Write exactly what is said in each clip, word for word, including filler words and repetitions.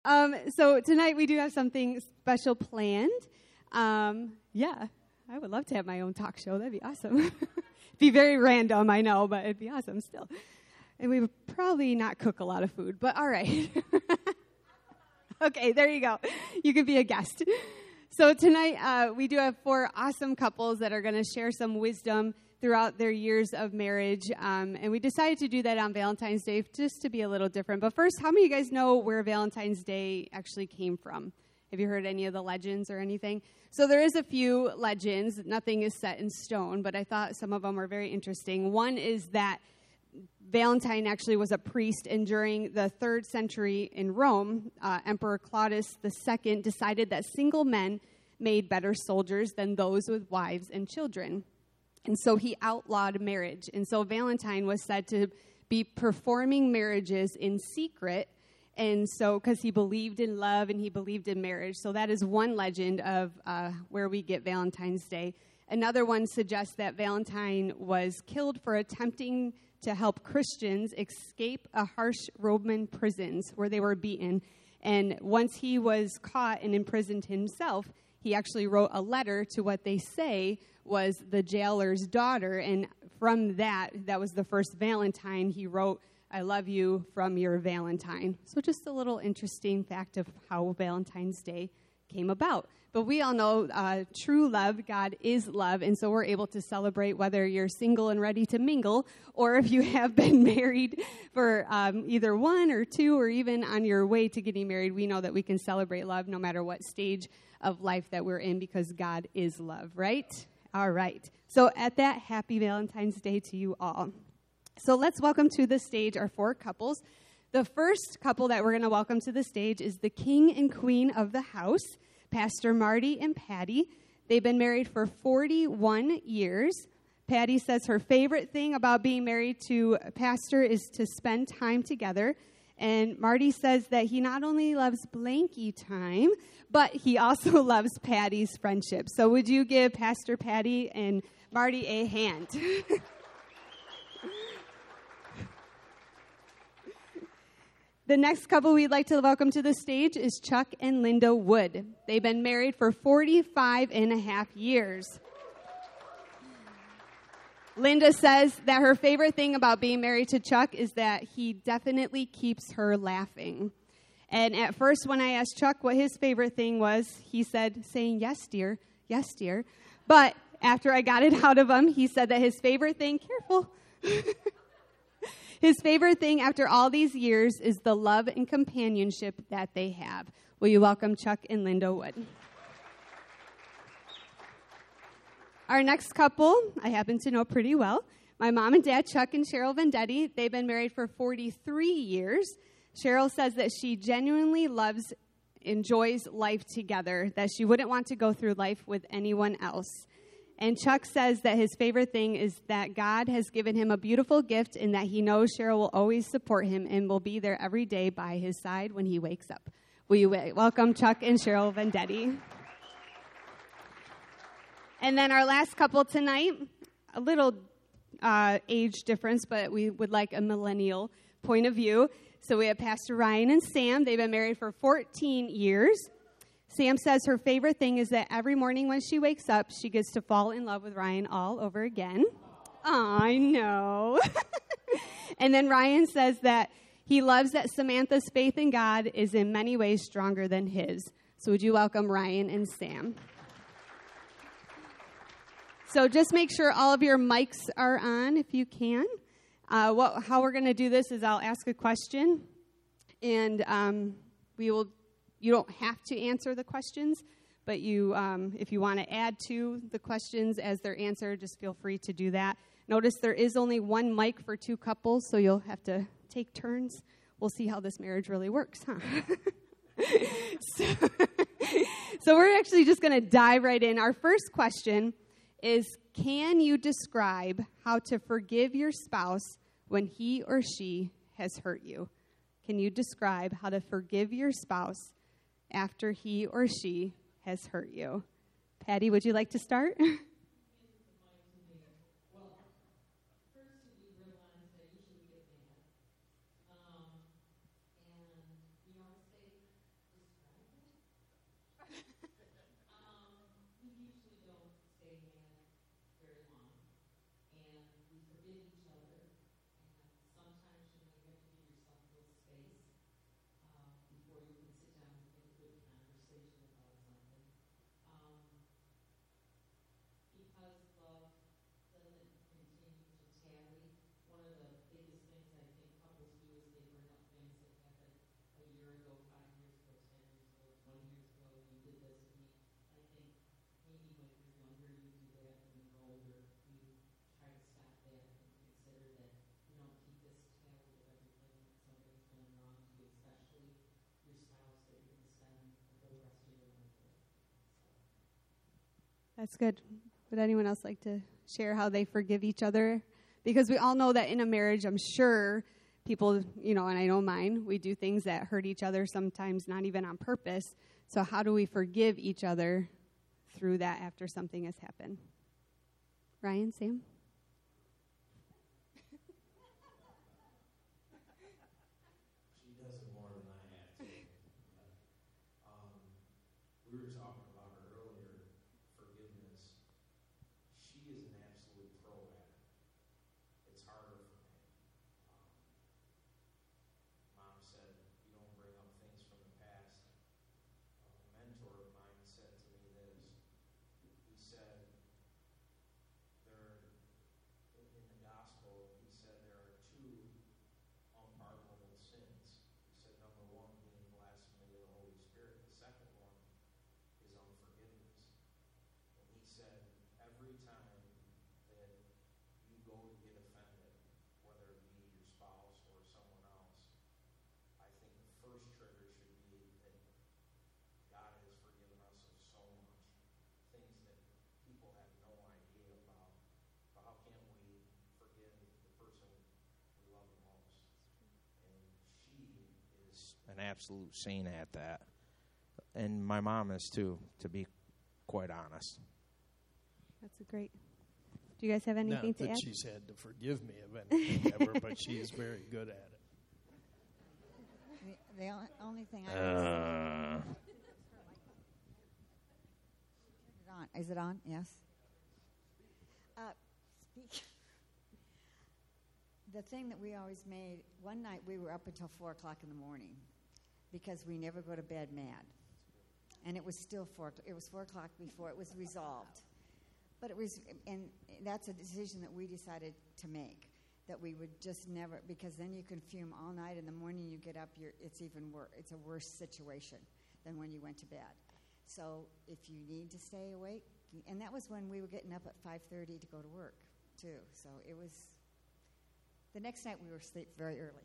Um, so tonight we do have something special planned. Um, yeah, I would love to have my own talk show. That'd be awesome. It'd be very random, I know, but it'd be awesome still. And we would probably not cook a lot of food, but all right. Okay, there you go. You could be a guest. So tonight uh, we do have four awesome couples that are going to share some wisdom throughout their years of marriage. Um, and we decided to do that on Valentine's Day just to be a little different. But first, how many of you guys know where Valentine's Day actually came from? Have you heard any of the legends or anything? So there is a few legends. Nothing is set in stone, but I thought some of them were very interesting. One is that Valentine actually was a priest, and during the third century in Rome, uh, Emperor Claudius the Second decided that single men made better soldiers than those with wives and children. And so he outlawed marriage. And so Valentine was said to be performing marriages in secret, and so because he believed in love and he believed in marriage. So that is one legend of uh, where we get Valentine's Day. Another one suggests that Valentine was killed for attempting to help Christians escape a harsh Roman prisons where they were beaten. And once he was caught and imprisoned himself, he actually wrote a letter to what they say was the jailer's daughter. And from that, that was the first Valentine. He wrote, "I love you from your Valentine." So just a little interesting fact of how Valentine's Day came about. But we all know uh, true love, God is love, and so we're able to celebrate whether you're single and ready to mingle, or if you have been married for um, either one or two, or even on your way to getting married. We know that we can celebrate love no matter what stage of life that we're in, because God is love, right? All right. So at that, happy Valentine's Day to you all. So let's welcome to the stage our four couples. The first couple that we're going to welcome to the stage is the king and queen of the house, Pastor Marty and Patty. They've been married for forty-one years. Patty says her favorite thing about being married to a pastor is to spend time together. And Marty says that he not only loves blankie time, but he also loves Patty's friendship. So would you give Pastor Patty and Marty a hand? The next couple we'd like to welcome to the stage is Chuck and Linda Wood. They've been married for forty-five and a half years. Linda says that her favorite thing about being married to Chuck is that he definitely keeps her laughing. And at first, when I asked Chuck what his favorite thing was, he said, saying, "Yes, dear, yes, dear." But after I got it out of him, he said that his favorite thing, careful, his favorite thing after all these years is the love and companionship that they have. Will you welcome Chuck and Linda Wood? Our next couple, I happen to know pretty well. My mom and dad, Chuck and Cheryl Vendetti, they've been married for forty-three years. Cheryl says that she genuinely loves, enjoys life together, that she wouldn't want to go through life with anyone else. And Chuck says that his favorite thing is that God has given him a beautiful gift and that he knows Cheryl will always support him and will be there every day by his side when he wakes up. Will you welcome Chuck and Cheryl Vendetti? And then our last couple tonight, a little uh, age difference, but we would like a millennial point of view. So we have Pastor Ryan and Sam. They've been married for fourteen years. Sam says her favorite thing is that every morning when she wakes up, she gets to fall in love with Ryan all over again. Oh, I know. And then Ryan says that he loves that Samantha's faith in God is in many ways stronger than his. So would you welcome Ryan and Sam? So just make sure all of your mics are on if you can. Uh, what, how we're going to do this is I'll ask a question, and um, we will. You don't have to answer the questions, but you, um, if you want to add to the questions as they're answered, just feel free to do that. Notice there is only one mic for two couples, so you'll have to take turns. We'll see how this marriage really works, huh? so, so we're actually just going to dive right in. Our first question is, can you describe how to forgive your spouse when he or she has hurt you? Can you describe how to forgive your spouse after he or she has hurt you? Patty, would you like to start? That's good. Would anyone else like to share how they forgive each other? Because we all know that in a marriage, I'm sure people, you know, and I know mine, we do things that hurt each other, sometimes not even on purpose. So how do we forgive each other through that after something has happened? Ryan, Sam? She does it more than I have to. Um, we were talking about her earlier, forgiveness. She is an absolute pro at it. It's harder for me. Um, Mom said, you don't bring up things from the past. A mentor of mine said to me this. He said, there, in the gospel, he said there are two unpardonable sins. He said number one being blasphemy of the Holy Spirit. The second one is unforgiveness. And he said every time that you go to get offended, whether it be your spouse or someone else, I think the first trigger should be that God has forgiven us of so much, things that people have no idea about. But how can't we forgive the person we love the most? And she is an absolute saint at that. And my mom is too, to be quite honest. That's a great. Do you guys have anything Not to that add? she's had to forgive me of anything ever, but she is very good at it. The, the only, only thing I Uh, Is it on? Is it on? Yes. Uh, speak. The thing that we always made, one night we were up until four o'clock in the morning because we never go to bed mad. And it was still four, it was four o'clock before it was resolved. But it was, and that's a decision that we decided to make, that we would just never, because then you can fume all night. In the morning you get up, you're, it's even worse. It's a worse situation than when you went to bed. So if you need to stay awake, and that was when we were getting up at five thirty to go to work, too. So it was, the next night we were asleep very early.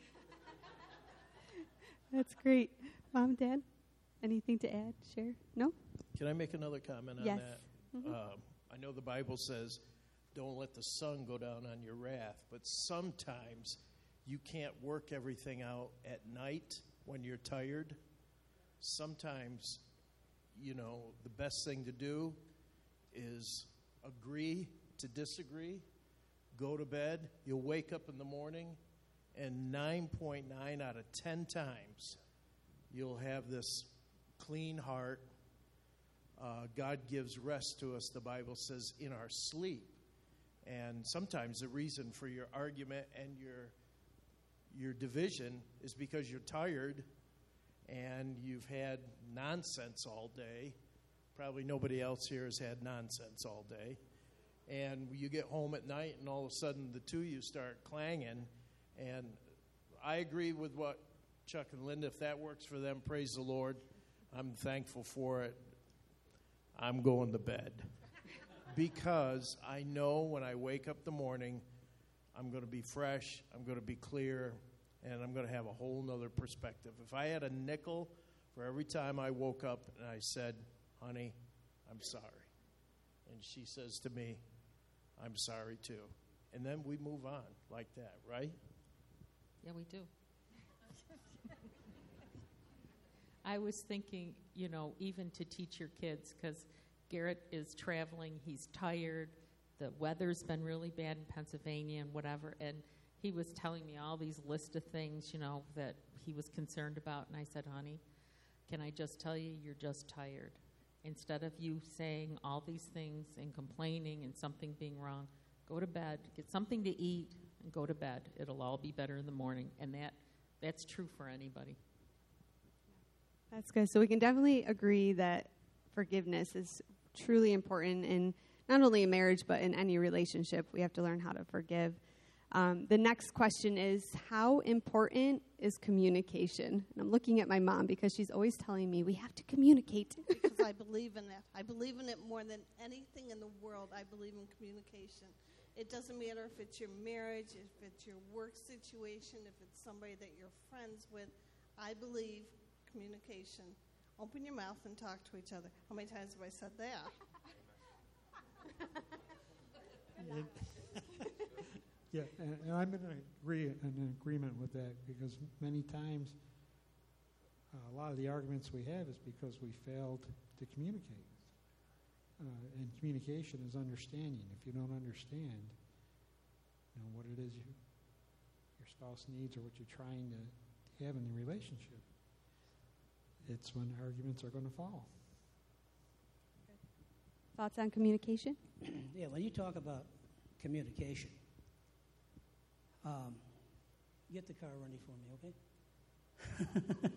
That's great. Mom, Dad, anything to add, share? No? Can I make another comment on Yes. that? Mhm. Um, I know the Bible says, don't let the sun go down on your wrath, but sometimes you can't work everything out at night when you're tired. Sometimes, you know, the best thing to do is agree to disagree, go to bed, you'll wake up in the morning, and nine point nine out of ten times you'll have this clean heart. Uh, God gives rest to us, the Bible says, in our sleep. And sometimes the reason for your argument and your your division is because you're tired and you've had nonsense all day. Probably nobody else here has had nonsense all day. And you get home at night and all of a sudden the two of you start clanging. And I agree with what Chuck and Linda, if that works for them, praise the Lord. I'm thankful for it. I'm going to bed. Because I know when I wake up the morning, I'm going to be fresh, I'm going to be clear, and I'm going to have a whole nother perspective. If I had a nickel for every time I woke up and I said, honey, I'm sorry. And she says to me, I'm sorry too. And then we move on like that, right? Yeah, we do. I was thinking, you know, even to teach your kids, because Garrett is traveling, he's tired, the weather's been really bad in Pennsylvania and whatever, and he was telling me all these list of things, you know, that he was concerned about, and I said, honey, can I just tell you, you're just tired. Instead of you saying all these things and complaining and something being wrong, go to bed, get something to eat, and go to bed. It'll all be better in the morning, and that that's true for anybody. That's good. So we can definitely agree that forgiveness is truly important in not only a marriage, but in any relationship. We have to learn how to forgive. Um, the next question is, how important is communication? And I'm looking at my mom because she's always telling me we have to communicate. Because I believe in it. I believe in it more than anything in the world. I believe in communication. It doesn't matter if it's your marriage, if it's your work situation, if it's somebody that you're friends with. I believe communication. Open your mouth and talk to each other. How many times have I said that? Yeah, and, and I'm in agree in agreement with that because many times uh, a lot of the arguments we have is because we failed to communicate. Uh, and communication is understanding. If you don't understand, you know what it is you, your spouse needs or what you're trying to have in the relationship, it's when arguments are going to fall. Thoughts on communication? Yeah, when you talk about communication, um, get the car running for me, okay?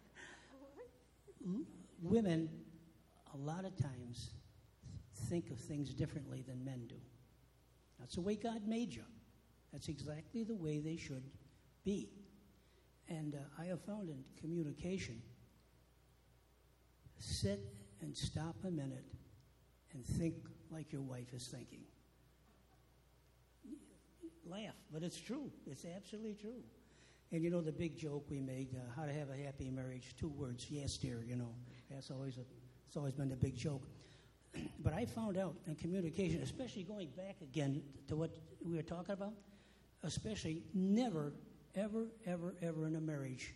Women, a lot of times, think of things differently than men do. That's the way God made you. That's exactly the way they should be. And uh, I have found in communication, sit and stop a minute and think like your wife is thinking. Laugh, but it's true. It's absolutely true. And you know the big joke we made, uh, how to have a happy marriage, two words, yes, dear, you know. That's always a, it's always been the big joke. But I found out in communication, especially going back again to what we were talking about, especially never, ever, ever, ever in a marriage,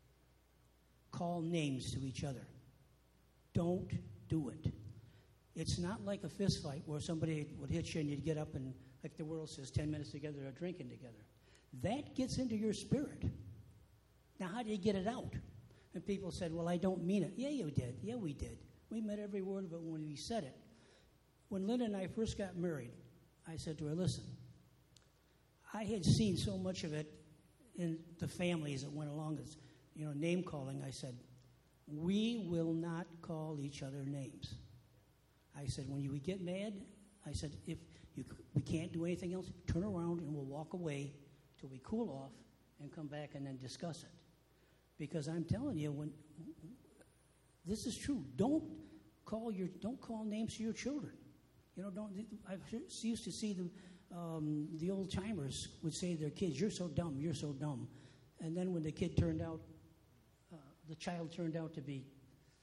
call names to each other. Don't do it. It's not like a fist fight where somebody would hit you and you'd get up and, like the world says, ten minutes together or drinking together. That gets into your spirit. Now, how do you get it out? And people said, well, I don't mean it. Yeah, you did. Yeah, we did. We meant every word of it when we said it. When Linda and I first got married, I said to her, listen, I had seen so much of it in the families that went along as, you know, name calling. I said, we will not call each other names. I said, when you get mad, I said, if you, we can't do anything else, turn around and we'll walk away till we cool off and come back and then discuss it. Because I'm telling you, when this is true, don't call your don't call names to your children. You know, don't. I used to see them. Um, the old timers would say to their kids, "You're so dumb. You're so dumb," and then when the kid turned out, uh, the child turned out to be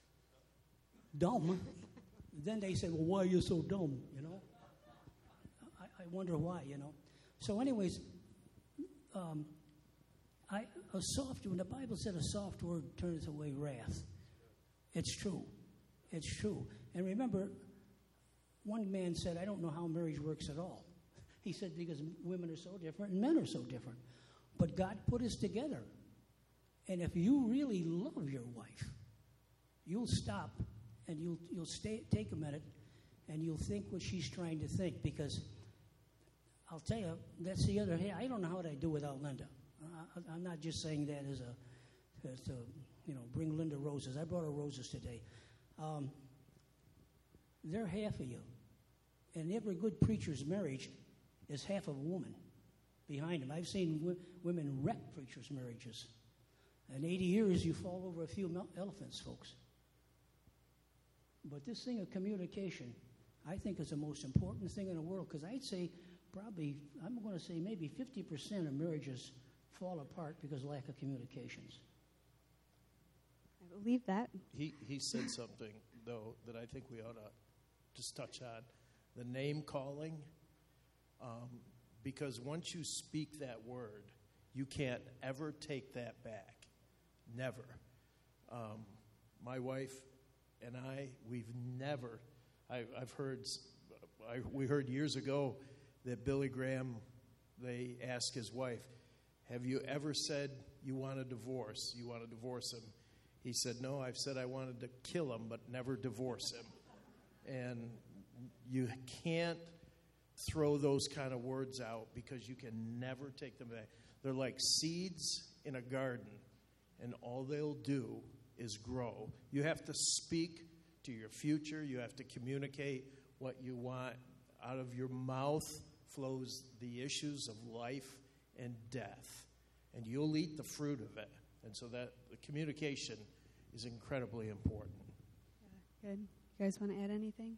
dumb. Then they said, "Well, why are you so dumb?" You know. I, I wonder why. You know. So, anyways, um, I a soft when the Bible said a soft word turneth away wrath. It's true. It's true. And remember, one man said, I don't know how marriage works at all. He said, because women are so different and men are so different. But God put us together. And if you really love your wife, you'll stop and you'll you'll stay, take a minute and you'll think what she's trying to think. Because I'll tell you, that's the other hand. I don't know how I do without Linda. I, I'm not just saying that as a, as a you know, bring Linda roses. I brought her roses today. Um, they're half of you. And every good preacher's marriage is half of a woman behind him. I've seen w- women wreck preachers' marriages. In eighty years, you fall over a few mel- elephants, folks. But this thing of communication, I think, is the most important thing in the world, because I'd say probably, I'm going to say maybe fifty percent of marriages fall apart because of lack of communications. I believe that. He he said something, though, that I think we ought to just touch on. The name calling, um, because once you speak that word, you can't ever take that back. Never. Um, my wife and I, we've never, I, I've heard, I, we heard years ago that Billy Graham, they asked his wife, have you ever said you want a divorce? You want to divorce him? He said, no, I've said I wanted to kill him, but never divorce him. And you can't throw those kind of words out because you can never take them back. They're like seeds in a garden, and all they'll do is grow. You have to speak to your future. You have to communicate what you want. Out of your mouth flows the issues of life and death, and you'll eat the fruit of it. And so that the communication is incredibly important. Yeah, good. You guys want to add anything?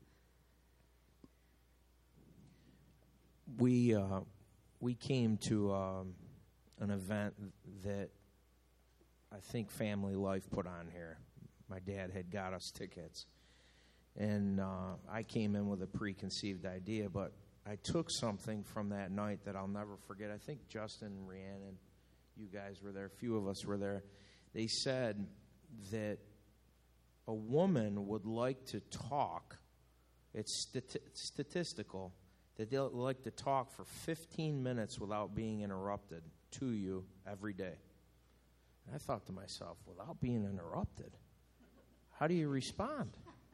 We uh, we came to um, an event that I think Family Life put on here. My dad had got us tickets, And uh, I came in with a preconceived idea, but I took something from that night that I'll never forget. I think Justin, Rhiannon, you guys were there. A few of us were there. They said that a woman would like to talk. It's stati- statistical that they'll like to talk for fifteen minutes without being interrupted to you every day. And I thought to myself, without being interrupted, how do you respond?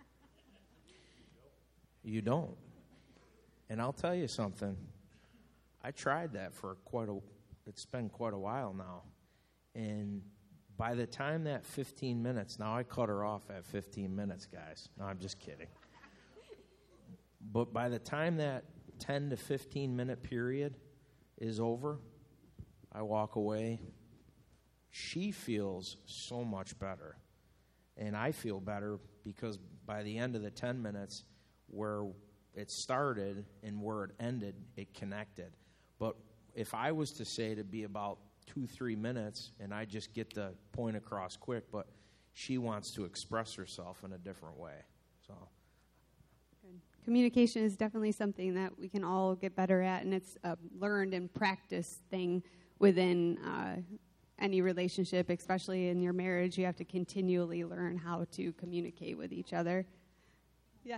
You don't. And I'll tell you something. I tried that for quite a, it's been quite a while now. And by the time that fifteen minutes, now I cut her off at fifteen minutes, guys. No, I'm just kidding. But by the time that ten to fifteen minute period is over, I walk away. She feels so much better. And I feel better because by the end of the ten minutes, where it started and where it ended, it connected. But if I was to say to be about two, three minutes, and I just get the point across quick, but she wants to express herself in a different way. So, good. Communication is definitely something that we can all get better at, and it's a learned and practiced thing within uh, any relationship, especially in your marriage. You have to continually learn how to communicate with each other. Yeah.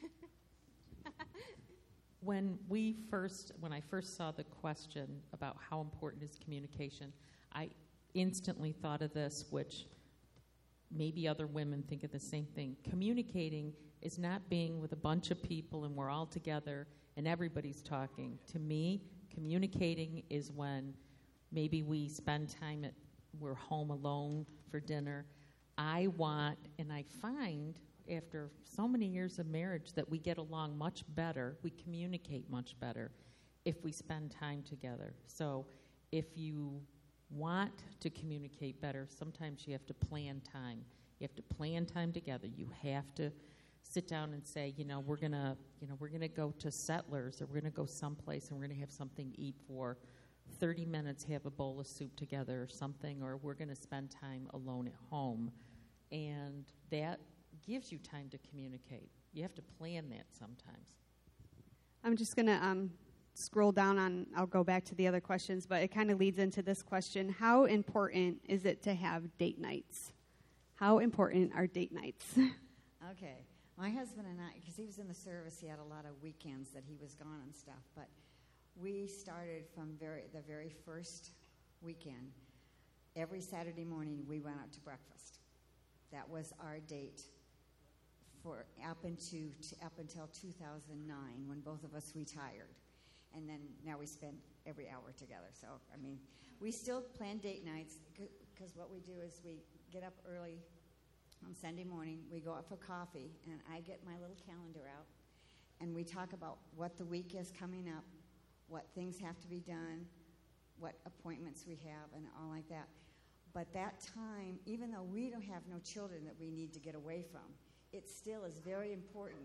When we first, when I first saw the question about how important is communication, I instantly thought of this, which maybe other women think of the same thing. Communicating is not being with a bunch of people and we're all together and everybody's talking. To me, communicating is when maybe we spend time at, we're home alone for dinner. I want, and I find after so many years of marriage that we get along much better, we communicate much better if we spend time together. So if you want to communicate better, sometimes you have to plan time. You have to plan time together. You have to sit down and say, you know, we're gonna, you know, we're gonna go to Settlers, or we're gonna go someplace, and we're gonna have something to eat for thirty minutes, have a bowl of soup together or something, or we're gonna spend time alone at home, and that gives you time to communicate. You have to plan that sometimes. I'm just going to um, scroll down on, I'll go back to the other questions, but it kind of leads into this question. How important is it to have date nights? How important are date nights? Okay. My husband and I, because he was in the service, he had a lot of weekends that he was gone and stuff, but we started from very the very first weekend. Every Saturday morning, we went out to breakfast. That was our date for up into up until two thousand nine, when both of us retired, and then now we spend every hour together. So I mean, we still plan date nights because what we do is we get up early on Sunday morning. We go out for coffee, and I get my little calendar out, and we talk about what the week is coming up, what things have to be done, what appointments we have, and all like that. But that time, even though we don't have no children that we need to get away from, it still is very important.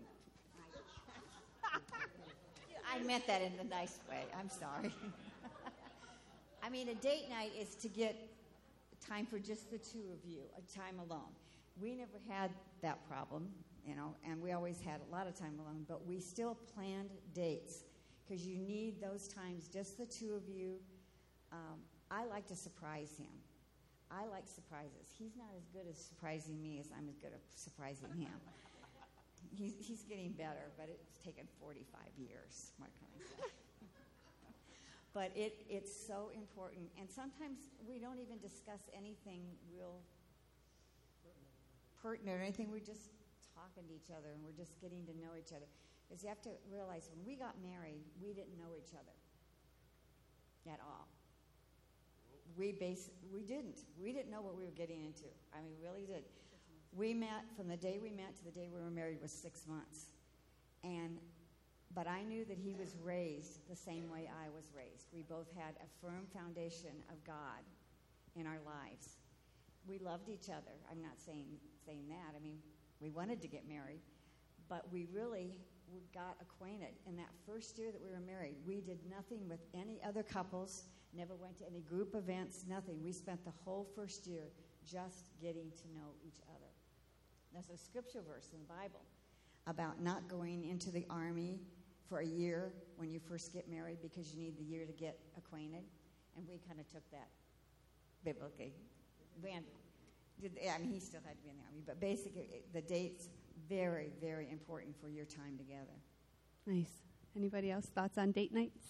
I meant that in a nice way. I'm sorry. I mean, a date night is to get time for just the two of you, a time alone. We never had that problem, you know, and we always had a lot of time alone, but we still planned dates because you need those times, just the two of you. Um, I like to surprise him. I like surprises. He's not as good at surprising me as I'm as good at surprising him. He's, he's getting better, but it's taken forty-five years. What can I say? But it, it's so important. And sometimes we don't even discuss anything real pertinent or anything. We're just talking to each other, and we're just getting to know each other. Because you have to realize when we got married, we didn't know each other at all. We base, we didn't. We didn't know what we were getting into. I mean, we really did. We met, from the day we met to the day we were married was six months. And, but I knew that he was raised the same way I was raised. We both had a firm foundation of God in our lives. We loved each other. I'm not saying, saying that. I mean, we wanted to get married. But we really we got acquainted. In that first year that we were married, we did nothing with any other couples. Never went to any group events, nothing. We spent the whole first year just getting to know each other. There's a scripture verse in the Bible about not going into the Army for a year when you first get married because you need the year to get acquainted. And we kind of took that biblically. Van, did, I mean, he still had to be in the Army, but basically the date's very, very important for your time together. Nice. Anybody else thoughts on date nights?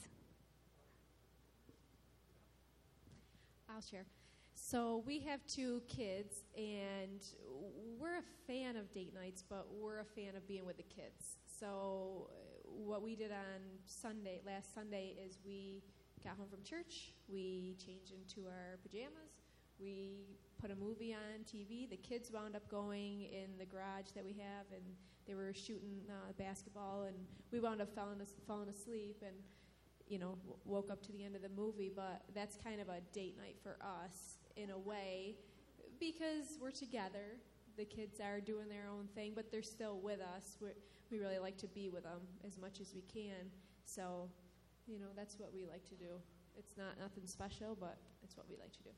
I'll share. So we have two kids, and we're a fan of date nights, but we're a fan of being with the kids. So what we did on Sunday, last Sunday, is we got home from church, we changed into our pajamas, we put a movie on T V. The kids wound up going in the garage that we have, and they were shooting uh, basketball, and we wound up falling, as- falling asleep and, you know, w- woke up to the end of the movie. But that's kind of a date night for us in a way because we're together. The kids are doing their own thing, but they're still with us. We're, we really like to be with them as much as we can. So, you know, that's what we like to do. It's not nothing special, but it's what we like to do.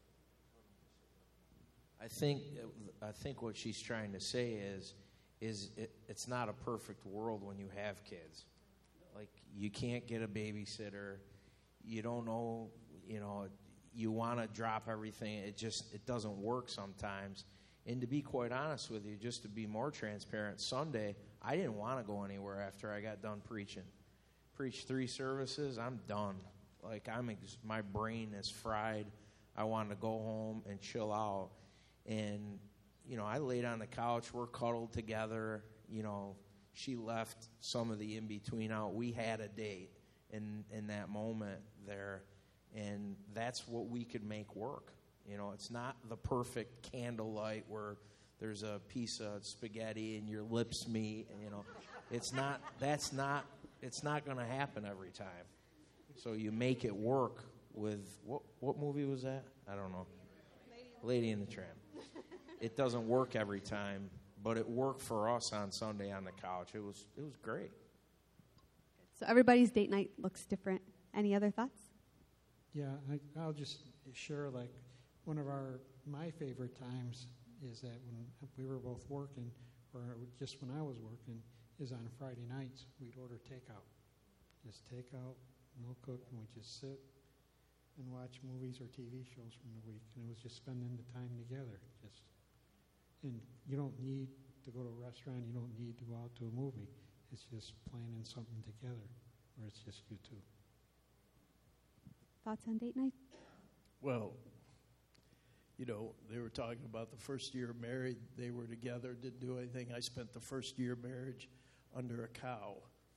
I think I think what she's trying to say is is it, it's not a perfect world when you have kids. Like, you can't get a babysitter. You don't know, you know, you want to drop everything. It just it doesn't work sometimes. And to be quite honest with you, just to be more transparent, Sunday I didn't want to go anywhere after I got done preaching. Preached three services, I'm done. Like, I'm ex- my brain is fried. I wanted to go home and chill out. And, you know, I laid on the couch. We're cuddled together. You know, she left some of the in-between out. We had a date in, in that moment there. And that's what we could make work. You know, it's not the perfect candlelight where there's a piece of spaghetti and your lips meet. And, you know, it's not, that's not, it's not going to happen every time. So you make it work with, what, what movie was that? I don't know. Lady in the Tramp. It doesn't work every time, but it worked for us on Sunday on the couch. It was it was great. So everybody's date night looks different. Any other thoughts? Yeah, I, I'll just share, like, one of our, my favorite times is that when we were both working, or just when I was working, is on Friday nights. We'd order takeout. Just takeout, no cook, and we'd just sit and watch movies or T V shows from the week. And it was just spending the time together. Just, and you don't need to go to a restaurant. You don't need to go out to a movie. It's just planning something together where it's just you two. Thoughts on date night? Well, you know, they were talking about the first year married. They were together, didn't do anything. I spent the first year of marriage under a cow.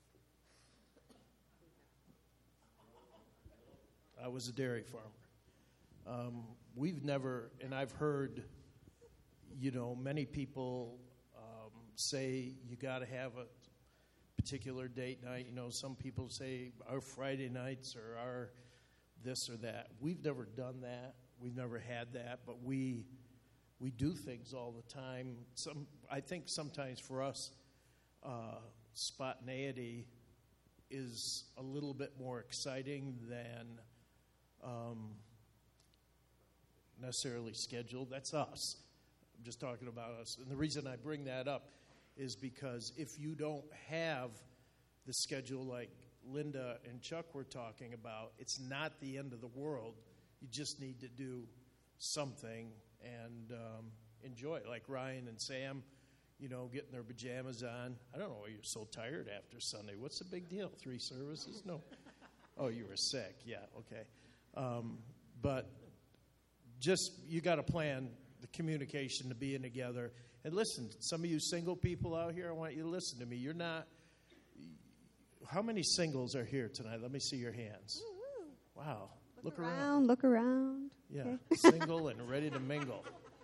I was a dairy farmer. Um, we've never, and I've heard, you know, many people um, say you got to have a particular date night. You know, some people say our Friday nights or our this or that. We've never done that. We've never had that, but we we do things all the time. Some, I think sometimes for us, uh, spontaneity is a little bit more exciting than um, necessarily scheduled. That's us. I'm just talking about us. And the reason I bring that up is because if you don't have the schedule like Linda and Chuck were talking about, it's not the end of the world. You just need to do something and um, enjoy it. Like Ryan and Sam, you know, getting their pajamas on. I don't know why you're so tired after Sunday. What's the big deal? Three services? No. Oh, you were sick. Yeah, okay. Um, but just, you got to plan the communication to being together. And listen, some of you single people out here, I want you to listen to me. You're not, how many singles are here tonight? Let me see your hands. Wow. Look, Look around, around. Look around. Yeah, Okay. single and ready to mingle.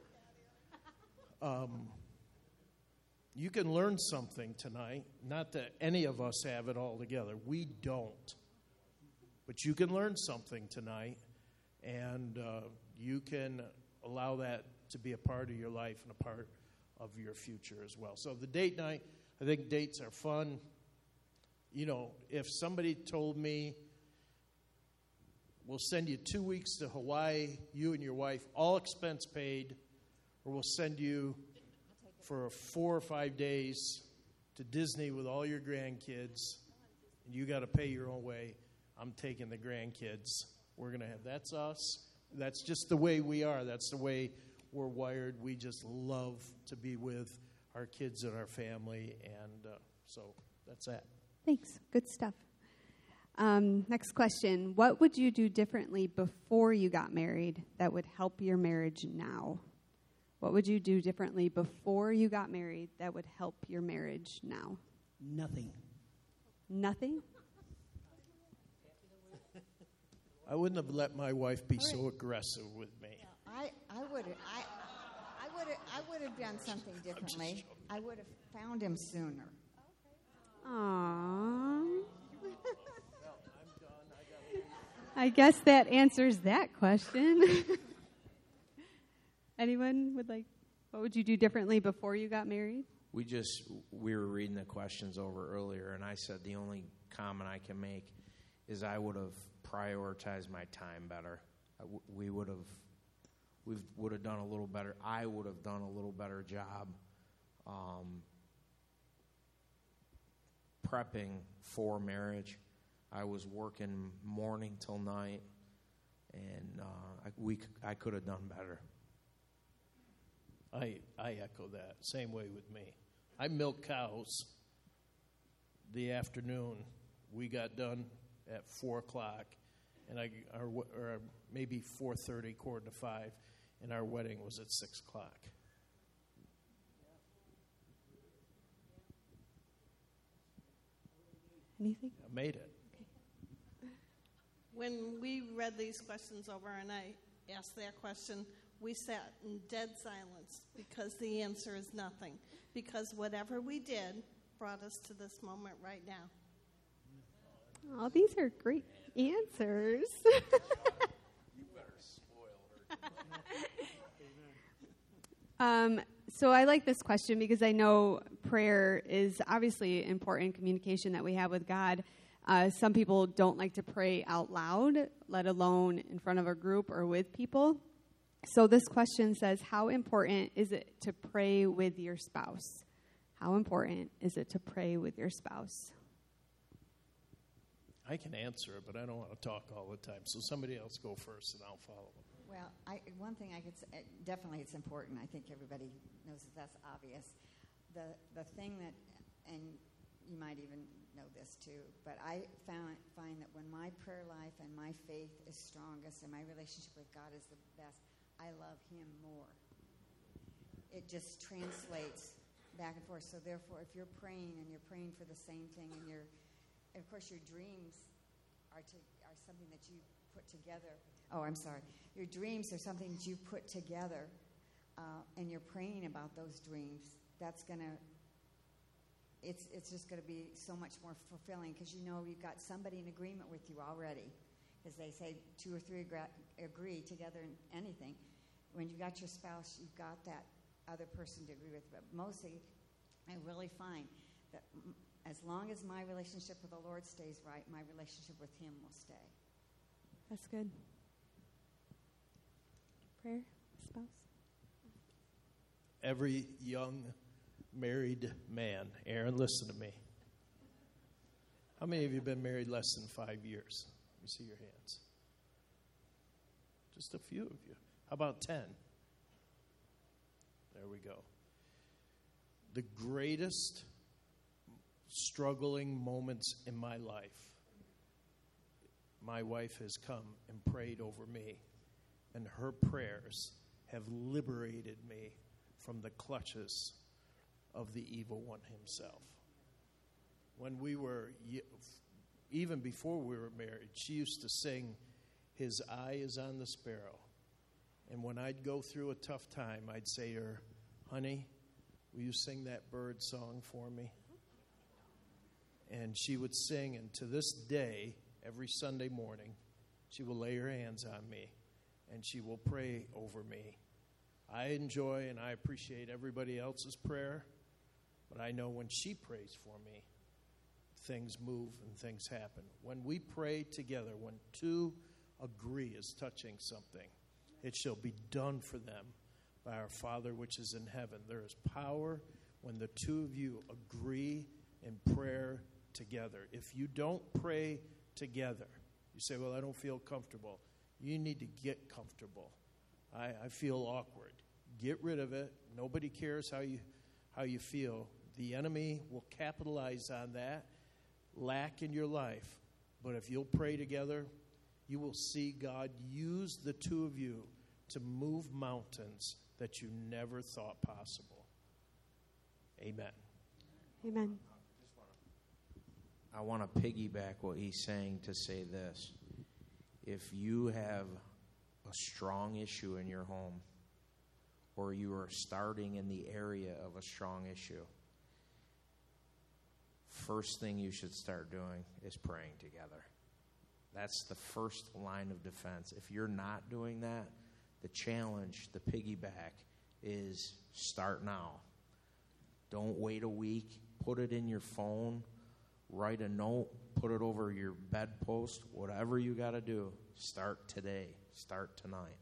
Um, you can learn something tonight. Not that any of us have it all together. We don't. But you can learn something tonight, and uh, you can allow that to be a part of your life and a part of your future as well. So the date night, I think dates are fun. You know, if somebody told me, we'll send you two weeks to Hawaii, you and your wife, all expense paid, or we'll send you for four or five days to Disney with all your grandkids, and you got to pay your own way. I'm taking the grandkids. We're going to have, that's us. That's just the way we are. That's the way we're wired. We just love to be with our kids and our family, and uh, so that's that. Thanks. Good stuff. Um, next question. What would you do differently before you got married that would help your marriage now? What would you do differently before you got married that would help your marriage now? Nothing. Nothing? I wouldn't have let my wife be so aggressive with me. I, I would have I, I would have I would have done something differently. I would have found him sooner. Aww. I guess that answers that question. Anyone would like, what would you do differently before you got married? We just, we were reading the questions over earlier, and I said the only comment I can make is I would have prioritized my time better. I w- we would have, we would have done a little better. I would have done a little better job um, prepping for marriage. I was working morning till night, and uh, I, we I could have done better. I I echo that. Same way with me. I milked cows the afternoon. We got done at four o'clock, and I our or maybe four thirty, quarter to five, and our wedding was at six o'clock. Anything? I made it. When we read these questions over and I asked that question, we sat in dead silence because the answer is nothing. Because whatever we did brought us to this moment right now. Oh, these are great answers. You better spoil her. um, so I like this question because I know prayer is obviously important communication that we have with God. Uh, some people don't like to pray out loud, let alone in front of a group or with people. So this question says, how important is it to pray with your spouse? How important is it to pray with your spouse? I can answer it, but I don't want to talk all the time. So somebody else go first, and I'll follow. Well, I, one thing I could say, definitely it's important. I think everybody knows that that's obvious. The the thing that, and you might even know this too, but I found find that when my prayer life and my faith is strongest and my relationship with God is the best, I love Him more. It just translates back and forth. So therefore, if you're praying and you're praying for the same thing, and you're, and of course, your dreams are to are something that you put together. Oh, I'm sorry. Your dreams are something that you put together, uh, and you're praying about those dreams. That's gonna. It's it's just going to be so much more fulfilling because you know you've got somebody in agreement with you already. Because they say two or three agra- agree together in anything. When you got your spouse, you've got that other person to agree with. But mostly, I really find that m- as long as my relationship with the Lord stays right, my relationship with Him will stay. That's good. Prayer, spouse? Every young married man, Aaron, listen to me. How many of you have been married less than five years? Let me see your hands. Just a few of you. How about ten? There we go. The greatest struggling moments in my life, my wife has come and prayed over me, and her prayers have liberated me from the clutches of the evil one himself. When we were, even before we were married, she used to sing, "His eye is on the sparrow." And when I'd go through a tough time, I'd say to her, "Honey, will you sing that bird song for me?" And she would sing, and to this day, every Sunday morning, she will lay her hands on me, and she will pray over me. I enjoy and I appreciate everybody else's prayer, but I know when she prays for me, things move and things happen. When we pray together, when two agree is touching something, it shall be done for them by our Father which is in heaven. There is power when the two of you agree in prayer together. If you don't pray together, you say, well, I don't feel comfortable. You need to get comfortable. I, I feel awkward. Get rid of it. Nobody cares how you how you feel. The enemy will capitalize on that lack in your life. But if you'll pray together, you will see God use the two of you to move mountains that you never thought possible. Amen. Amen. I want to piggyback what he's saying to say this. If you have a strong issue in your home, or you are starting in the area of a strong issue, first thing you should start doing is praying together. That's the first line of defense. If you're not doing that, the challenge, the piggyback, is start now. Don't wait a week. Put it in your phone. Write a note. Put it over your bedpost. Whatever you got to do, start today. Start tonight.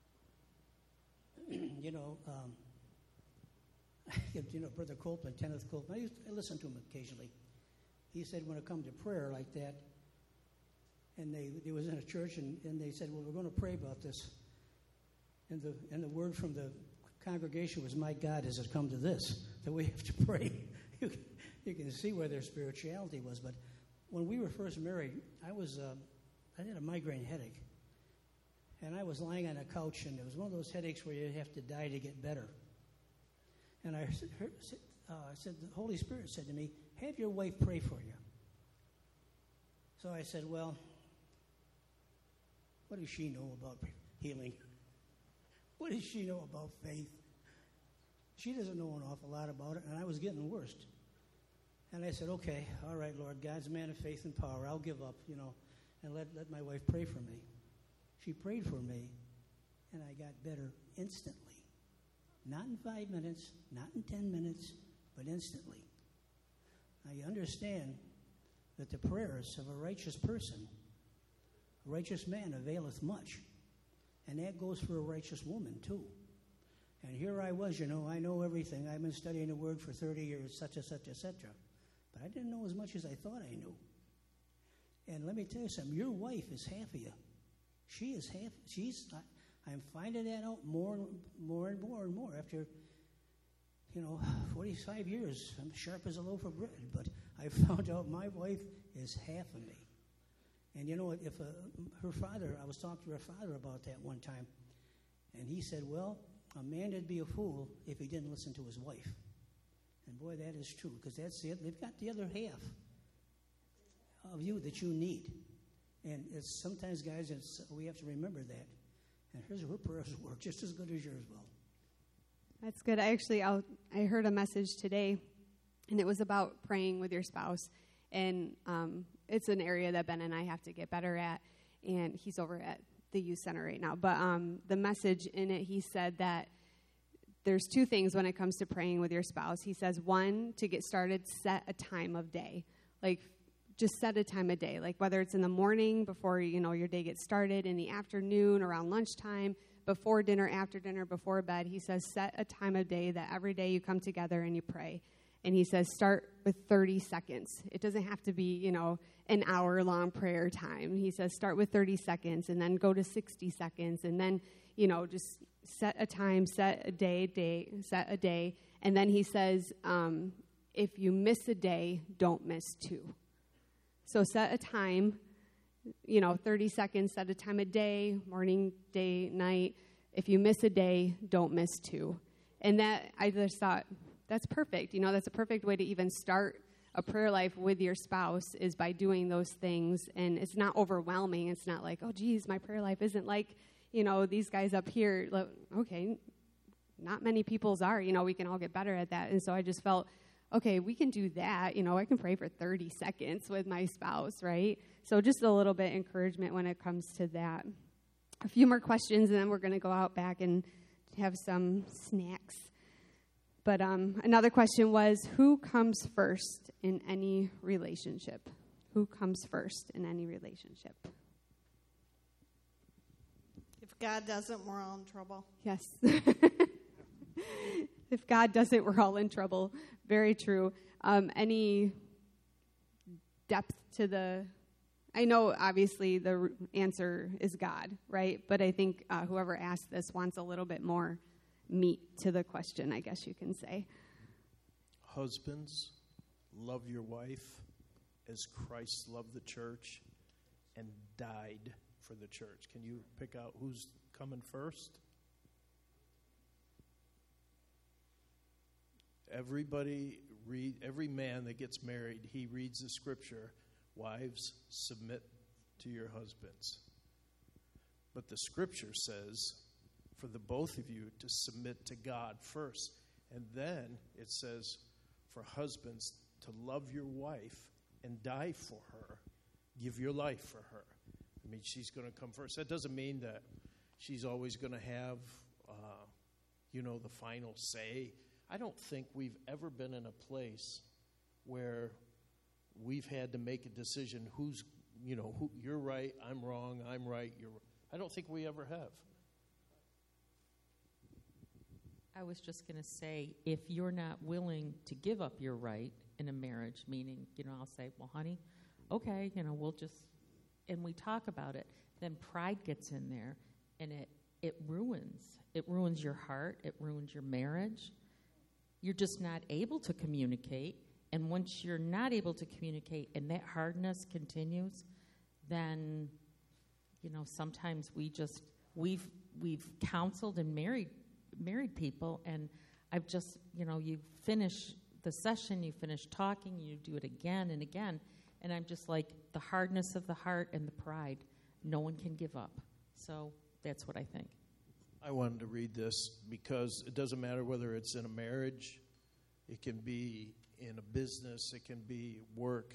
You know, um, you know, Brother Copeland, Kenneth Copeland, I, used to, I listen to him occasionally. He said when it comes to prayer like that, and they, they was in a church, and, and they said, well, we're going to pray about this. And the, and the word from the congregation was, my God, has it come to this, that we have to pray. you, can, you can see where their spirituality was. But when we were first married, I was, uh, I had a migraine headache. And I was lying on a couch, and it was one of those headaches where you have to die to get better. And I heard, uh, said, the Holy Spirit said to me, have your wife pray for you. So I said, well, what does she know about healing? What does she know about faith? She doesn't know an awful lot about it, and I was getting worse. And I said, okay, all right, Lord, God's a man of faith and power. I'll give up, you know, and let, let my wife pray for me. She prayed for me, and I got better instantly. Not in five minutes, not in ten minutes, but instantly. Now you understand that the prayers of a righteous person, a righteous man availeth much. And that goes for a righteous woman, too. And here I was, you know, I know everything. I've been studying the Word for thirty years, such and such, et cetera. But I didn't know as much as I thought I knew. And let me tell you something. Your wife is half of you. She is half. She's. I, I'm finding that out more and more and more and more after, you know, forty-five years. I'm sharp as a loaf of bread. But I found out my wife is half of me. And you know, if uh, her father, I was talking to her father about that one time, and he said, well, a man would be a fool if he didn't listen to his wife. And boy, that is true, because that's it. They've got the other half of you that you need. And it's sometimes, guys, it's, we have to remember that. And here's her prayers work just as good as yours will. That's good. I actually, I'll, I heard a message today, and it was about praying with your spouse. And um, it's an area that Ben and I have to get better at. And he's over at the youth center right now. But um, the message in it, he said that there's two things when it comes to praying with your spouse. He says, one, to get started, set a time of day. Like, just set a time of day, like whether it's in the morning before, you know, your day gets started, in the afternoon, around lunchtime, before dinner, after dinner, before bed. He says set a time of day that every day you come together and you pray. And he says start with thirty seconds. It doesn't have to be, you know, an hour-long prayer time. He says start with thirty seconds and then go to sixty seconds and then, you know, just set a time, set a day, day, set a day. And then he says um, if you miss a day, don't miss two. So set a time, you know, thirty seconds, set a time of day, morning, day, night. If you miss a day, don't miss two. And that, I just thought, that's perfect. You know, that's a perfect way to even start a prayer life with your spouse is by doing those things. And it's not overwhelming. It's not like, oh, geez, my prayer life isn't like, you know, these guys up here. Okay, not many people's are. You know, we can all get better at that. And so I just felt, okay, we can do that. You know, I can pray for thirty seconds with my spouse, right? So just a little bit of encouragement when it comes to that. A few more questions, and then we're going to go out back and have some snacks. But um, another question was, who comes first in any relationship? Who comes first in any relationship? If God doesn't, we're all in trouble. Yes. If God does it, we're all in trouble. Very true. Um, any depth to the... I know, obviously, the r- answer is God, right? But I think uh, whoever asked this wants a little bit more meat to the question, I guess you can say. Husbands, love your wife as Christ loved the church and died for the church. Can you pick out who's coming first? Everybody read, every man that gets married, he reads the scripture, wives, submit to your husbands. But the scripture says for the both of you to submit to God first. And then it says for husbands to love your wife and die for her. Give your life for her. I mean, she's going to come first. That doesn't mean that she's always going to have, uh, you know, the final say. I don't think we've ever been in a place where we've had to make a decision who's, you know, who, you're right, I'm wrong, I'm right, you're wrong. I don't think we ever have. I was just going to say, if you're not willing to give up your right in a marriage, meaning, you know, I'll say, well, honey, okay, you know, we'll just, and we talk about it, then pride gets in there, and it, it ruins. It ruins your heart. It ruins your marriage. You're just not able to communicate, and once you're not able to communicate and that hardness continues, then, you know, sometimes we just, we've we've counseled and married married people, and I've just, you know, you finish the session, you finish talking, you do it again and again, and I'm just like, the hardness of the heart and the pride, no one can give up. So that's what I think. I wanted to read this because it doesn't matter whether it's in a marriage, it can be in a business, it can be work.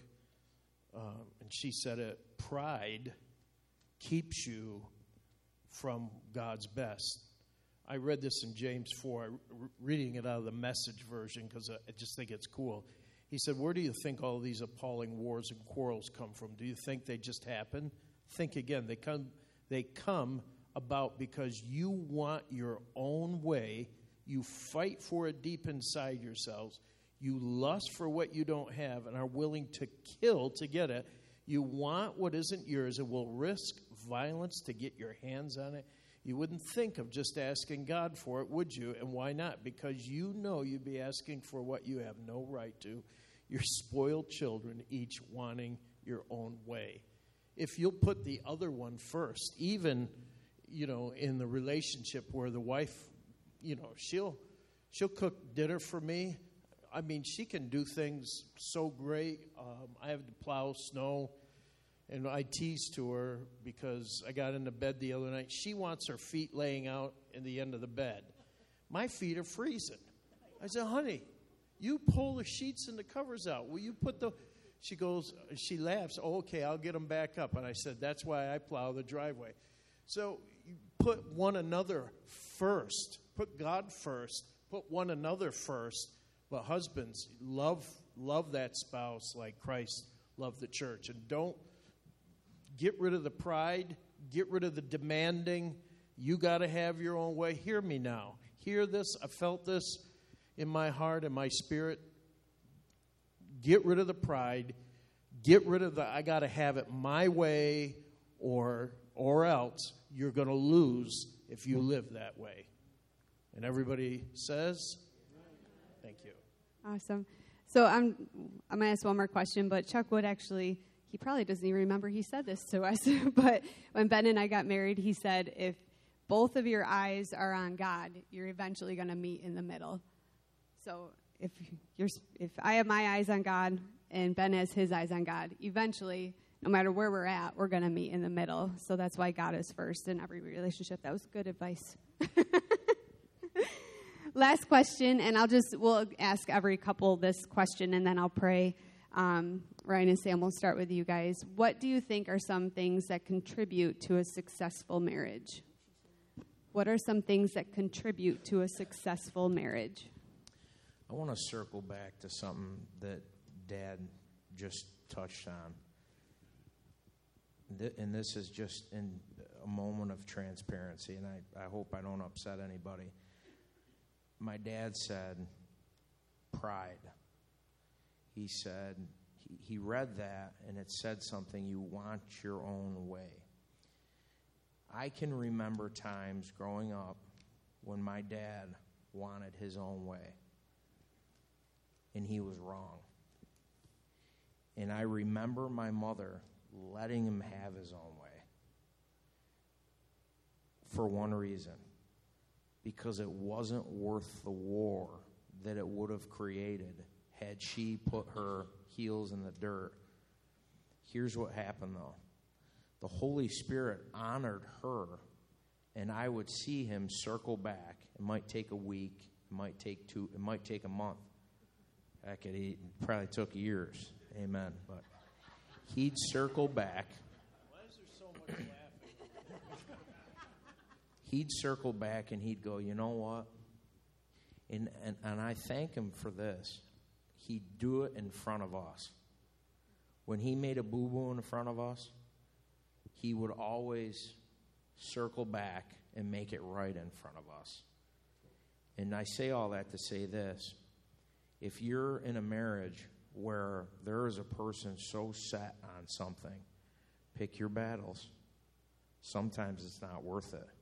Um, and she said it, pride keeps you from God's best. I read this in James four, re- reading it out of the Message version because I just think it's cool. He said, where do you think all these appalling wars and quarrels come from? Do you think they just happen? Think again. They come, they come about because you want your own way. You fight for it deep inside yourselves. You lust for what you don't have and are willing to kill to get it. You want what isn't yours and will risk violence to get your hands on it. You wouldn't think of just asking God for it, would you? And why not? Because you know you'd be asking for what you have no right to. You're spoiled children, each wanting your own way. If you'll put the other one first, even, you know, in the relationship where the wife, you know, she'll she'll cook dinner for me. I mean, she can do things so great. Um, I have to plow snow, and I tease to her because I got into bed the other night. She wants her feet laying out in the end of the bed. My feet are freezing. I said, honey, you pull the sheets and the covers out. Will you put the... She goes, she laughs, oh, okay, I'll get them back up. And I said, that's why I plow the driveway. So you put one another first. Put God first. Put one another first. But husbands, love love that spouse like Christ loved the church. And don't get rid of the pride. Get rid of the demanding. You got to have your own way. Hear me now. Hear this. I felt this in my heart and my spirit. Get rid of the pride. Get rid of the I got to have it my way or or else you're going to lose if you live that way. And everybody says, thank you. Awesome. So I'm I'm going to ask one more question, but Chuck Wood actually, he probably doesn't even remember he said this to us, but when Ben and I got married, he said, if both of your eyes are on God, you're eventually going to meet in the middle. So if you're, if I have my eyes on God and Ben has his eyes on God, eventually, no matter where we're at, we're going to meet in the middle. So that's why God is first in every relationship. That was good advice. Last question, and I'll just, we'll ask every couple this question, and then I'll pray. Um, Ryan and Sam, we'll start with you guys. What do you think are some things that contribute to a successful marriage? What are some things that contribute to a successful marriage? I want to circle back to something that Dad just touched on. Th- and this is just in a moment of transparency, and I, I hope I don't upset anybody. my dad said pride. He said, he, he read that, and it said something, you want your own way. I can remember times growing up when my dad wanted his own way, and he was wrong. And I remember my mother letting him have his own way for one reason, because it wasn't worth the war that it would have created had she put her heels in the dirt. Here's what happened, though. The Holy Spirit honored her, and I would see him circle back. It might take a week. It might take two. It might take a month. Heck, it, it probably took years. Amen. But he'd circle back. Why is there so much laughing? He'd circle back, and he'd go, you know what? And, and, and I thank him for this. He'd do it in front of us. When he made a boo-boo in front of us, he would always circle back and make it right in front of us. And I say all that to say this. If you're in a marriage where there is a person so set on something, pick your battles. Sometimes it's not worth it.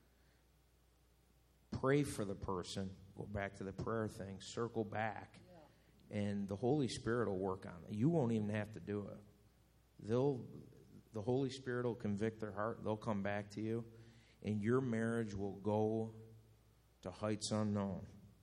Pray for the person. Go back to the prayer thing. Circle back. And the Holy Spirit will work on it. You won't even have to do it. They'll, the Holy Spirit will convict their heart. They'll come back to you. And your marriage will go to heights unknown.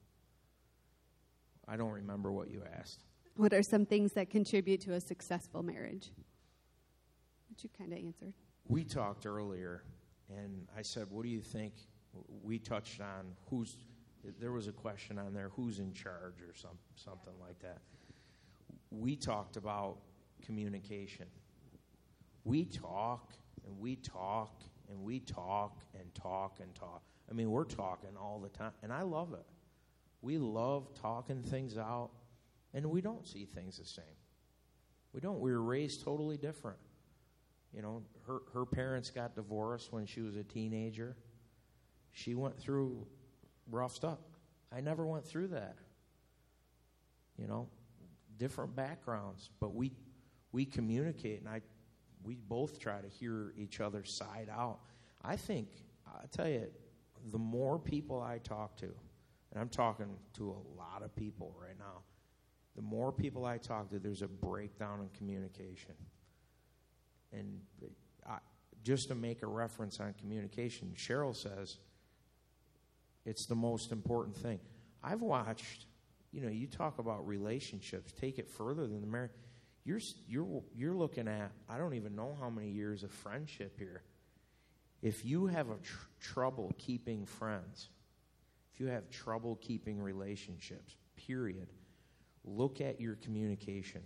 I don't remember what you asked. What are some things that contribute to a successful marriage? Which you kind of answered. We talked earlier, and I said, what do you think? We touched on who's, there was a question on there, who's in charge or some, something like that. We talked about communication. We talk, and we talk, and we talk, and talk, and talk. I mean, we're talking all the time, and I love it. We love talking things out, and we don't see things the same. We don't. We were raised totally different. You know, her, her parents got divorced when she was a teenager. She went through rough stuff. I never went through that. You know, different backgrounds, but we we communicate, and I we both try to hear each other's side out. I think, I tell you, the more people I talk to, and I'm talking to a lot of people right now, the more people I talk to, there's a breakdown in communication. And I, just to make a reference on communication, Cheryl says it's the most important thing. I've watched, you know, you talk about relationships, take it further than the marriage. You're, you're, you're looking at, I don't even know how many years of friendship here. If you have a tr- trouble keeping friends, if you have trouble keeping relationships, period, look at your communication.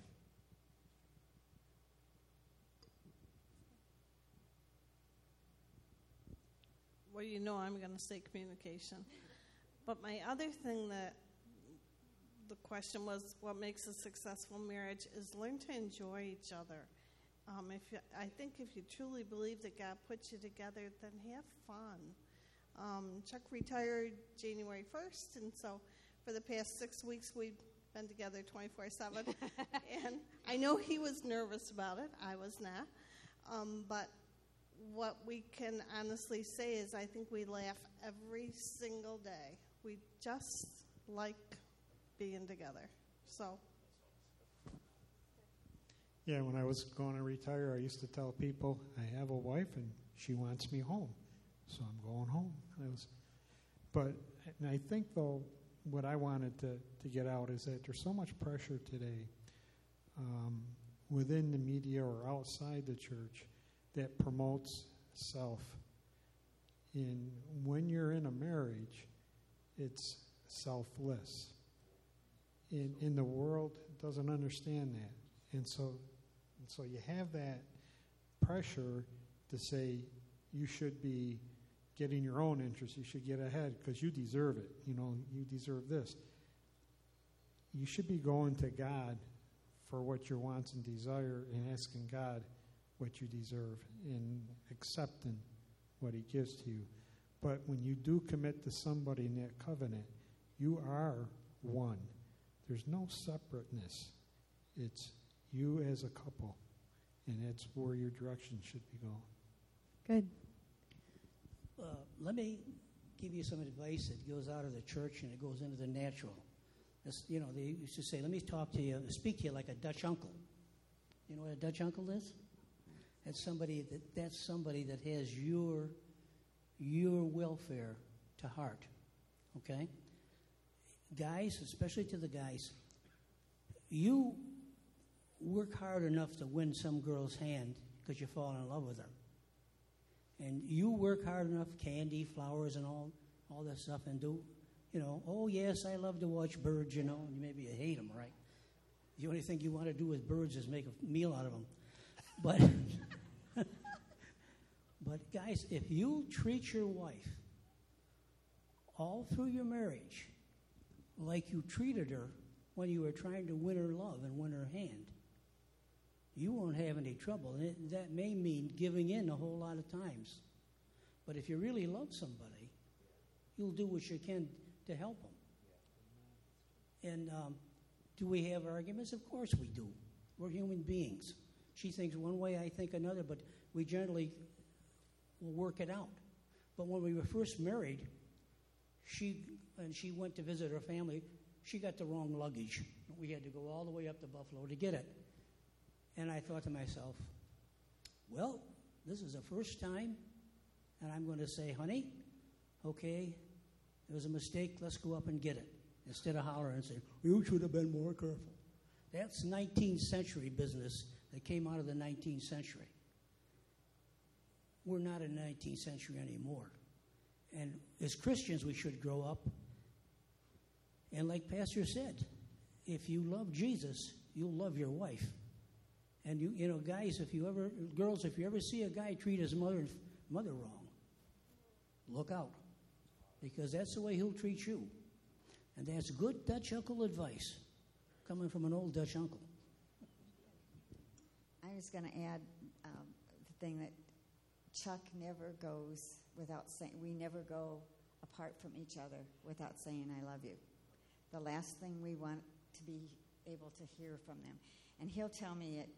Well, you know I'm going to say communication. But my other thing that the question was, what makes a successful marriage, is learn to enjoy each other. Um, if you, I think if you truly believe that God put you together, then have fun. Um, Chuck retired January first, and so for the past six weeks we've been together twenty-four seven. And I know he was nervous about it. I was not. Um, but what we can honestly say is I think we laugh every single day. We just like being together. So. Yeah, when I was going to retire, I used to tell people, I have a wife and she wants me home, so I'm going home. I was, but and I think, though, what I wanted to, to get out is that there's so much pressure today um, within the media or outside the church that promotes self. And when you're in a marriage, it's selfless. And, and the world doesn't understand that. And so, and so you have that pressure to say you should be getting your own interests. You should get ahead because you deserve it. You know, you deserve this. You should be going to God for what your wants and desire and asking God what you deserve and accepting what he gives to you. But when you do commit to somebody in that covenant, You are one. There's no separateness. It's you as a couple, and that's where your direction should be going. Good. Uh, let me give you some advice that goes out of the church and it goes into the natural. This, you know, they used to say, let me talk to you, speak to you like a Dutch uncle. You know what a Dutch uncle is? That's somebody that that's somebody that has your your welfare to heart. Okay? Guys, especially to the guys, you work hard enough to win some girl's hand because you fall in love with her. And you work hard enough, candy, flowers, and all, all that stuff, and do, you know, oh, yes, I love to watch birds, you know, and maybe you hate them, right? The only thing you want to do with birds is make a meal out of them. But, but guys, if you treat your wife all through your marriage like you treated her when you were trying to win her love and win her hand, you won't have any trouble. And it, that may mean giving in a whole lot of times. But if you really love somebody, you'll do what you can to help them. And um, do we have arguments? Of course we do. We're human beings. She thinks one way, I think another, but we generally will work it out. But when we were first married, she and she went to visit her family, she got the wrong luggage. We had to go all the way up to Buffalo to get it. And I thought to myself, well, this is the first time, and I'm going to say, honey, okay, it was a mistake, let's go up and get it, instead of hollering and saying, you should have been more careful. That's nineteenth century business that came out of the nineteenth century. We're not in the nineteenth century anymore. And as Christians, we should grow up. And like Pastor said, if you love Jesus, you'll love your wife. And you, you know, guys, if you ever, girls, if you ever see a guy treat his mother, mother wrong, look out, because that's the way he'll treat you. And that's good Dutch uncle advice, coming from an old Dutch uncle. I was going to add um, the thing that Chuck never goes without saying, we never go apart from each other without saying, I love you. The last thing we want to be able to hear from them. And he'll tell me at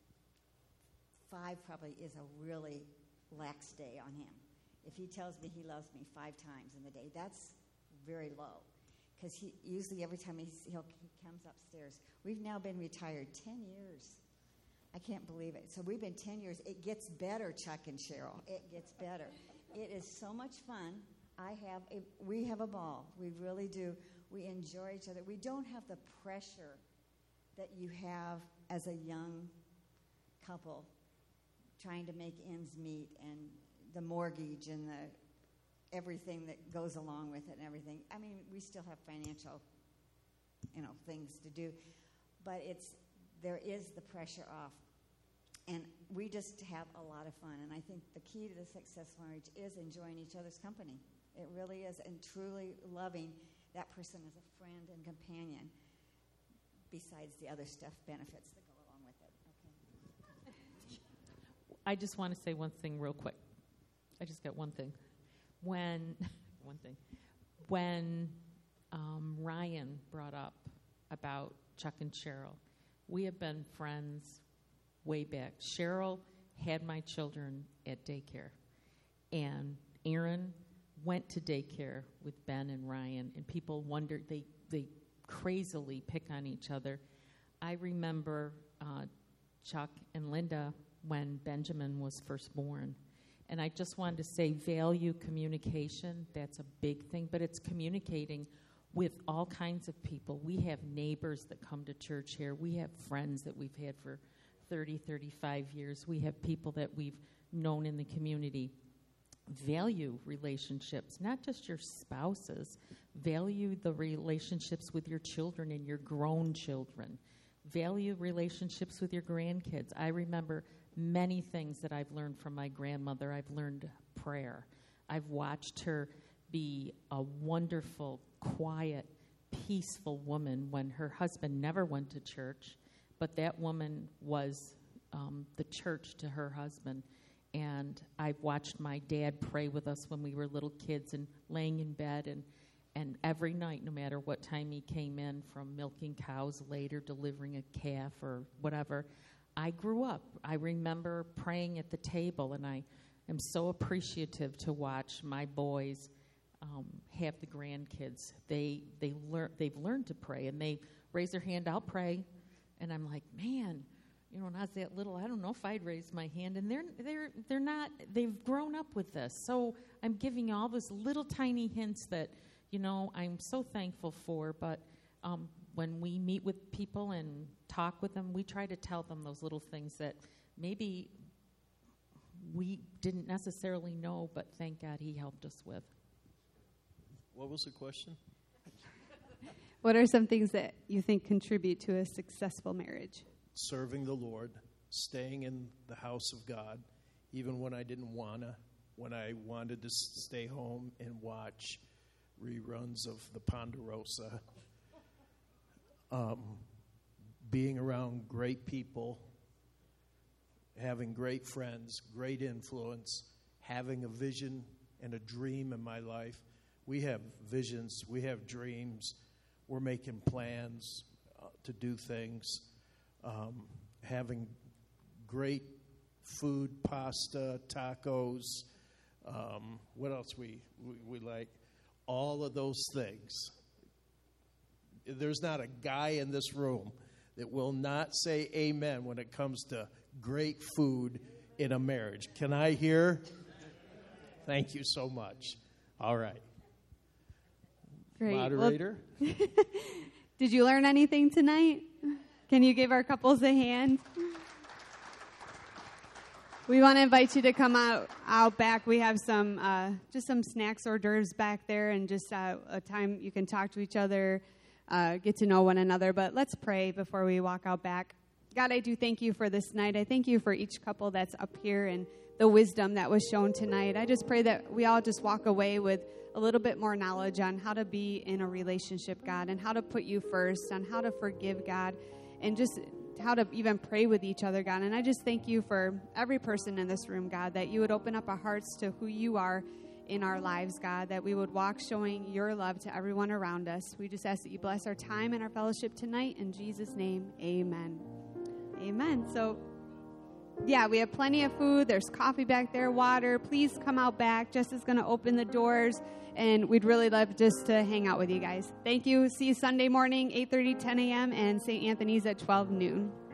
five probably is a really lax day on him. If he tells me he loves me five times in the day, that's very low. Because he usually every time he's, he'll, he comes upstairs. We've now been retired ten years. I can't believe it. So we've been ten years. It gets better, Chuck and Cheryl. It gets better. It is so much fun. I have a, we have a ball. We really do. We enjoy each other. We don't have the pressure that you have as a young couple trying to make ends meet, and the mortgage and the everything that goes along with it and everything. I mean, we still have financial, you know, things to do, but it's there is the pressure off, and we just have a lot of fun. And I think the key to the successful marriage is enjoying each other's company. It really is, and truly loving that person as a friend and companion, besides the other stuff benefits that go along with it. Okay. I just want to say one thing real quick. I just got one thing. When, one thing. When um, Ryan brought up about Chuck and Cheryl, we have been friends way back. Cheryl had my children at daycare, and Aaron went to daycare with Ben and Ryan, and people wondered, they, they crazily pick on each other. I remember uh, Chuck and Linda when Benjamin was first born. And I just wanted to say value communication. That's a big thing, but it's communicating with all kinds of people. We have neighbors that come to church here. We have friends that we've had for thirty, thirty-five years. We have people that we've known in the community. Value relationships, not just your spouses. Value the relationships with your children and your grown children. Value relationships with your grandkids. I remember many things that I've learned from my grandmother. I've learned prayer. I've watched her be a wonderful, quiet, peaceful woman when her husband never went to church, but that woman was um, the church to her husband. And I've watched my dad pray with us when we were little kids and laying in bed. And And every night, no matter what time he came in from milking cows later, delivering a calf or whatever, I grew up. I remember praying at the table, and I am so appreciative to watch my boys um, have the grandkids. They they learn they've learned to pray, and they raise their hand. I'll pray, and I'm like, man, you know, when I was that little, I don't know if I'd raise my hand. And they're they're they're not. They've grown up with this, so I'm giving you all those little tiny hints that, you know, I'm so thankful for. But um, when we meet with people and talk with them, we try to tell them those little things that maybe we didn't necessarily know, but thank God he helped us with. What was the question? What are some things that you think contribute to a successful marriage? Serving the Lord, staying in the house of God, even when I didn't want to, when I wanted to stay home and watch reruns of the Ponderosa, um, being around great people, having great friends, great influence, having a vision and a dream in my life. We have visions, we have dreams, we're making plans uh, to do things, um, having great food, pasta, tacos, um, what else we, we, we like, all of those things. There's not a guy in this room that will not say amen when it comes to great food in a marriage. Can I hear? Thank you so much. All right. Great. Moderator? Well, did you learn anything tonight? Can you give our couples a hand? We want to invite you to come out out back. We have some uh, just some snacks, hors d'oeuvres back there, and just uh, a time you can talk to each other, uh, get to know one another. But let's pray before we walk out back. God, I do thank you for this night. I thank you for each couple that's up here and the wisdom that was shown tonight. I just pray that we all just walk away with a little bit more knowledge on how to be in a relationship, God, and how to put you first, on how to forgive, God, and just how to even pray with each other, God. And I just thank you for every person in this room, God, that you would open up our hearts to who you are in our lives, God, that we would walk showing your love to everyone around us. We just ask that you bless our time and our fellowship tonight. In Jesus' name, amen. Amen. So, yeah, we have plenty of food. There's coffee back there, water. Please come out back. Jess is going to open the doors, and we'd really love just to hang out with you guys. Thank you. See you Sunday morning, eight thirty, ten a.m., and Saint Anthony's at twelve noon.